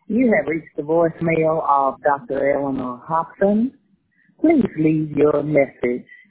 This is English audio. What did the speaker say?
You have reached the voicemail of Dr. Eleanor Hobson. Please leave your message